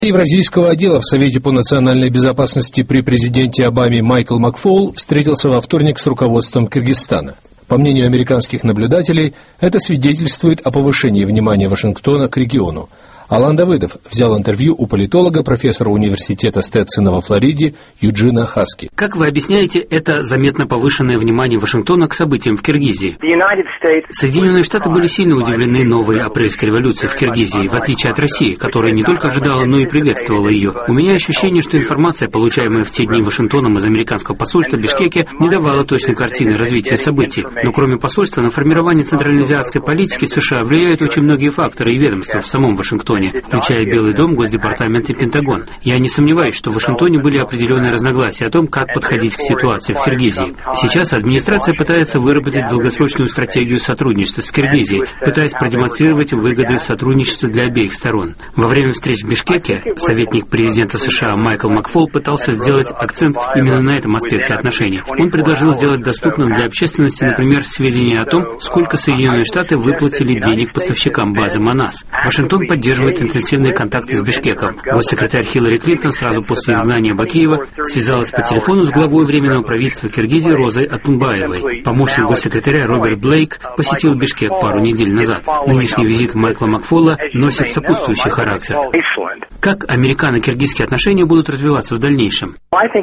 Евразийского отдела в Совете по национальной безопасности при президенте Обаме Майкл Макфол встретился во вторник с руководством Кыргызстана. По мнению американских наблюдателей, это свидетельствует о повышении внимания Вашингтона к региону. Алан Давыдов взял интервью у политолога, профессора университета Стетсона во Флориде Юджина Хаски. Как вы объясняете это заметно повышенное внимание Вашингтона к событиям в Киргизии? Соединенные Штаты были сильно удивлены новой апрельской революцией в Киргизии, в отличие от России, которая не только ожидала, но и приветствовала ее. У меня ощущение, что информация, получаемая в те дни Вашингтоном из американского посольства в Бишкеке, не давала точной картины развития событий. Но кроме посольства, на формирование центральноазиатской политики США влияют очень многие факторы и ведомства в самом Вашингтоне, включая Белый дом, Госдепартамент и Пентагон. Я не сомневаюсь, что в Вашингтоне были определенные разногласия о том, как подходить к ситуации в Киргизии. Сейчас администрация пытается выработать долгосрочную стратегию сотрудничества с Киргизией, пытаясь продемонстрировать выгоды сотрудничества для обеих сторон. Во время встреч в Бишкеке советник президента США Майкл Макфол пытался сделать акцент именно на этом аспекте отношений. Он предложил сделать доступным для общественности, например, сведения о том, сколько Соединенные Штаты выплатили денег поставщикам базы МОНАС. Вашингтон поддерживает интенсивные контакты с Бишкеком. Госсекретарь Хиллари Клинтон сразу после изгнания Бакиева связалась по телефону с главой Временного правительства Киргизии Розой Атунбаевой. Помощник госсекретаря Роберт Блейк посетил Бишкек пару недель назад. Нынешний визит Майкла Макфола носит сопутствующий характер. Как американо-киргизские отношения будут развиваться в дальнейшем?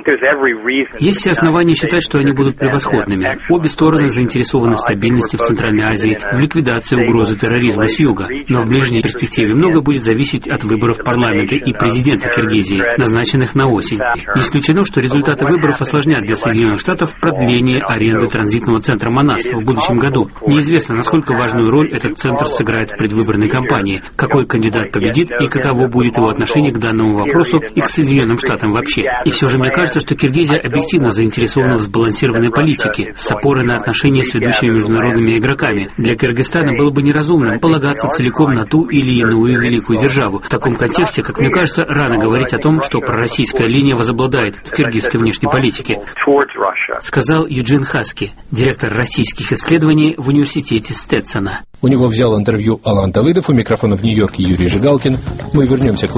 Есть все основания считать, что они будут превосходными. Обе стороны заинтересованы в стабильности в Центральной Азии, в ликвидации угрозы терроризма с юга. Но в ближней перспективе много будет зависеть от выборов парламента и президента Киргизии, назначенных на осень. Не исключено, что результаты выборов осложнят для Соединенных Штатов продление аренды транзитного центра МОНАС в будущем году. Неизвестно, насколько важную роль этот центр сыграет в предвыборной кампании, какой кандидат победит и каково будет его отношение к данному вопросу и к Соединенным Штатам вообще. И все же мне кажется, что Киргизия объективно заинтересована в сбалансированной политике, с опорой на отношения с ведущими международными игроками. Для Кыргызстана было бы неразумным полагаться целиком на ту или иную великую державу. В таком контексте, как мне кажется, рано говорить о том, что пророссийская линия возобладает в киргизской внешней политике, сказал Юджин Хаски, директор российских исследований в университете Стетсона. У него взял интервью Алан Давыдов, у микрофона в Нью-Йорке Юрий Жигалкин. Мы вернемся к